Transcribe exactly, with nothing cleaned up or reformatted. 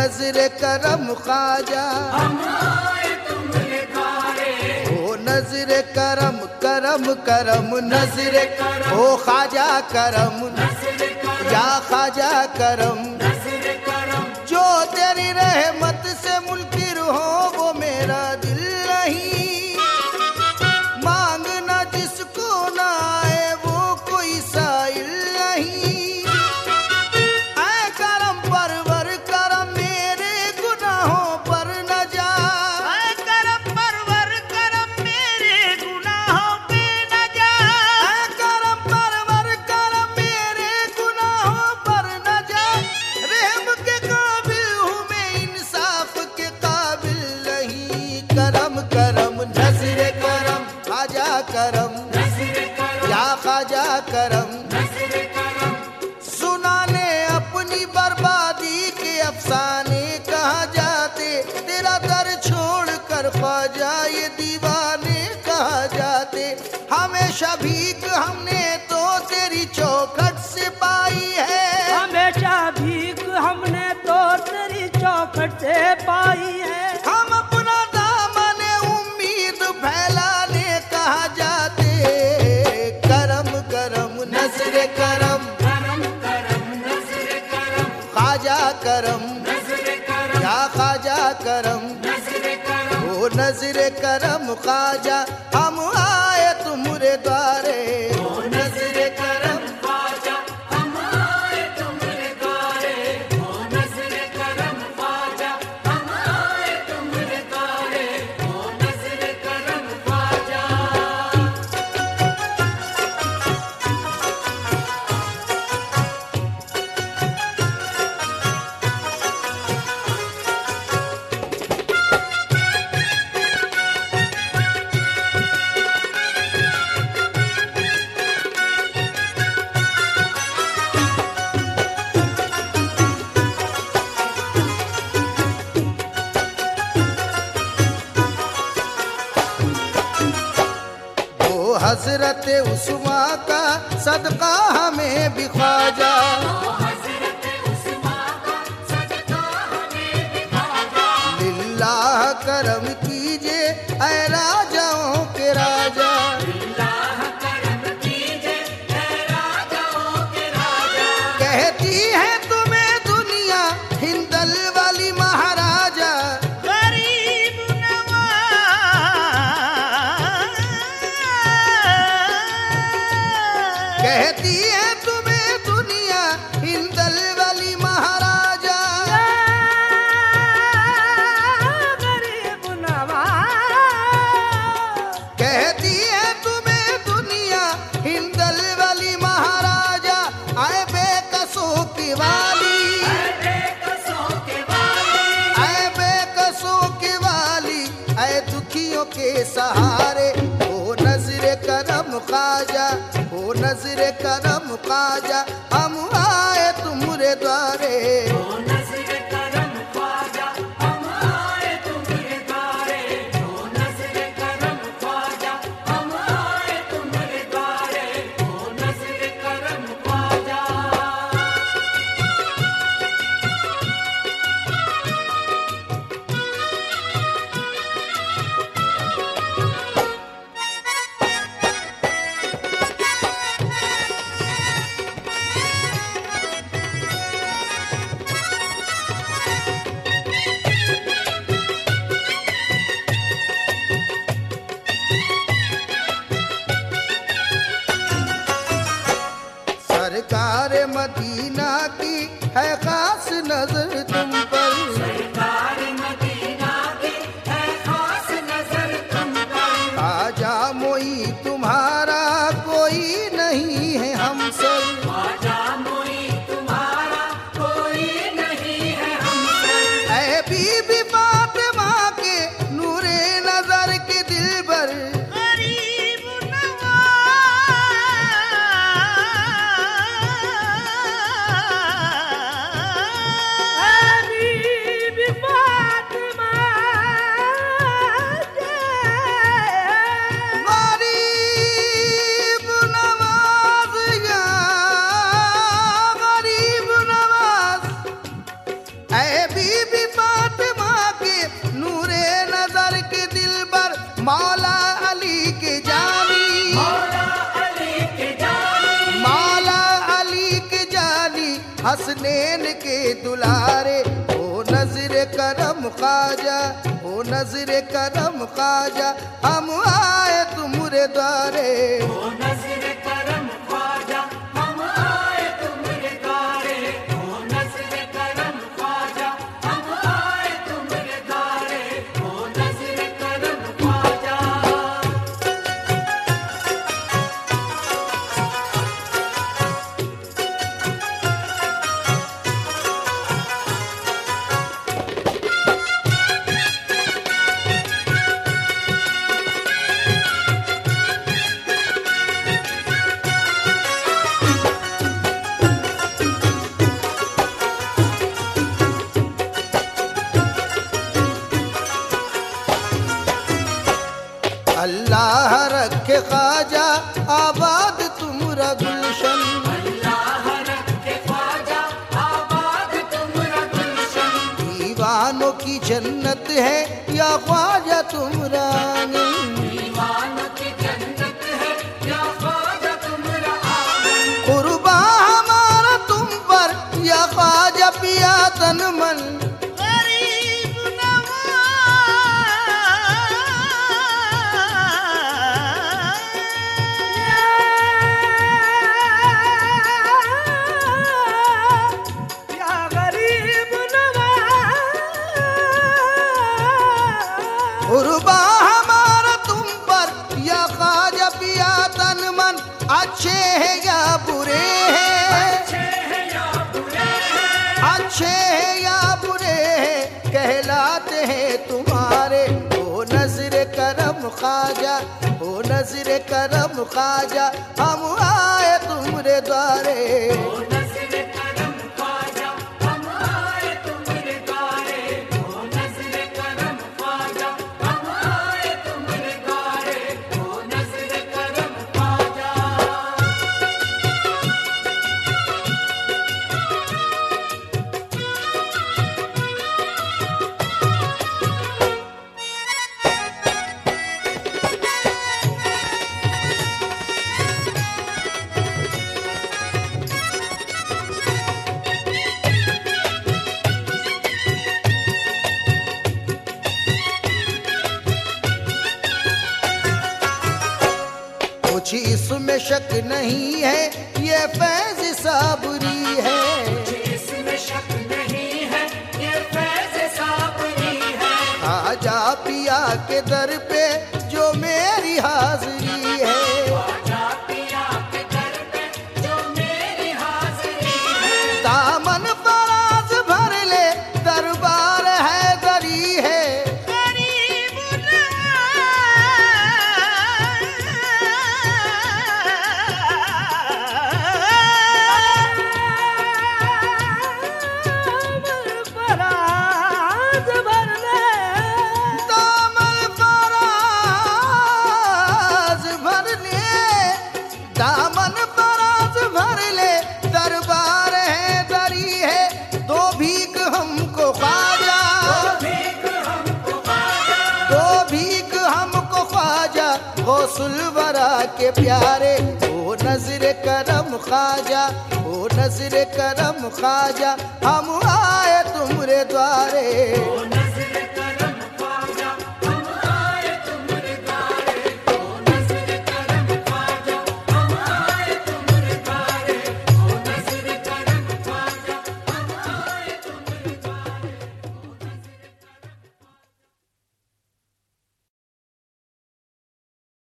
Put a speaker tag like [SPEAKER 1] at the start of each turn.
[SPEAKER 1] नजर करम ख्वाजा,
[SPEAKER 2] हम आए तुम्हारे द्वारे।
[SPEAKER 1] ओ नजर करम करम करम नजर, ओ ख्वाजा करम, या ख्वाजा करम, जो तेरी रहमत से मुनकिर हो वो मेरा दिल नहीं, मांगना जिसको ना आए वो कोई साइल नहीं। ऐ करम परवर करम मेरे गुनाहों पर न जा,
[SPEAKER 3] ऐ करम परवर करम मेरे गुनाहों पे न जा।
[SPEAKER 1] ऐ करम परवर करम मेरे गुनाहों पर न जा। रहम के काबिल हूँ मैं, इंसाफ के काबिल नहीं। करम करम नजर करम, ख्वाजा करम, या ख्वाजा करम, सुनाने अपनी बर्बादी के अफसाने कहाँ जाते, तेरा दर छोड़ कर ख्वाजा ये दीवाने कहाँ जाते। हमेशा भीख हमने तो तेरी चौखट से पाई है,
[SPEAKER 3] हमेशा भीख हमने तो तेरी चौखट से पाई है।
[SPEAKER 1] हम अपना दामन उम्मीद फैलाने कहाँ जाते। करम करम नजर करम, ख्वाजा करम, या ख्वाजा करम, ओ नजर करम ख्वाजा, हम आए तुम्हारे द्वारे। ओ नजर करम, ओ हजरत उस्मा का सदका हमें भी ख्वाजा, लिल्लाह करम कीजिए ऐ राजाओं के राजा। कहती है तुम्हें दुनिया हिंदल वाली महाराजा,
[SPEAKER 3] गरीब नवाज,
[SPEAKER 1] कहती है तुम्हें दुनिया हिंदल वाली महाराजा।
[SPEAKER 3] गरीब नवाज,
[SPEAKER 1] कहती है तुम्हें दुनिया हिंदल वाली महाराजा। आए बेकसों की वाली, आए बेकसों की वाली, आए दुखियों के सहारे। ओ नजर करम ख्वाजा, ओ नजर करम ख्वाजा, हम आए तुम्हारे द्वारे। सरकार मदीना की है खास नजर तुम पर, ख्वाजा मोई तुम्हारा कोई नहीं है हमसर। ऐ बीबी फातिमा के नूरे नजर के दिलबर,
[SPEAKER 3] गरीब नवाज,
[SPEAKER 1] हसनैन के दुलारे। ओ नजर करम ख्वाजा, ओ नजर करम ख्वाजा, हम आए तुम्हारे द्वारे।
[SPEAKER 2] ओ नजर करम ख्वाजा, हम आए तुम्हारे द्वारे। ओ नजर करम ख्वाजा, हम आए तुम्हारे द्वारे। ओ नजर करम ख्वाजा।
[SPEAKER 1] अल्लाह रखे ख्वाजा आबाद तुम्हारा गुलशन।
[SPEAKER 2] अल्लाह रखे ख्वाजा आबाद तुम्हारा गुलशन।
[SPEAKER 1] दीवानों की जन्नत है या ख्वाजा तुम्हारा आंगन।
[SPEAKER 2] दीवानों की जन्नत है या ख्वाजा तुम्हारा आंगन।
[SPEAKER 1] कुर्बा हमारा तुम पर या ख्वाजा पिया तन मन। कुर्बा हमारा तुम पर या ख्वाजा पिया तन मन। अच्छे हैं या बुरे हैं,
[SPEAKER 2] अच्छे हैं या बुरे हैं,
[SPEAKER 1] अच्छे हैं या बुरे हैं, कहलाते हैं तुम्हारे। ओ नजर करम ख्वाजा, ओ नजर करम ख्वाजा, हम आए तुम्हारे द्वारे।
[SPEAKER 2] ओ नजर करम ख्वाजा, हम आए तुम्हारे द्वारे। ओ नजर करम ख्वाजा, हम आए तुम्हारे द्वारे। ओ नजर करम ख्वाजा।
[SPEAKER 1] कुछ इसमें शक नहीं है ये फैज साबरी है।
[SPEAKER 2] इसमें शक नहीं है ये फैज़ साबरी है।
[SPEAKER 1] ख्वाजा पिया के दर पे जो मेरी हाजिरी है।
[SPEAKER 2] ख्वाजा पिया के दर पे जो मेरी हाज़िरी है।
[SPEAKER 1] दामन फराज भर ले दरबार है दरी है। दामन फराज भर ले, दामन फराज भर ले, दरबार है दरी है। दो भीख हमको ख्वाजा,
[SPEAKER 2] भीख हमको ख्वाजा,
[SPEAKER 1] दो भीख हमको ख्वाजा, गौसुल वरा के प्यारे। ओ नजर करम ख्वाजा, ओ नजर करम ख्वाजा, हम आए तुम्हारे द्वारे।
[SPEAKER 2] ओ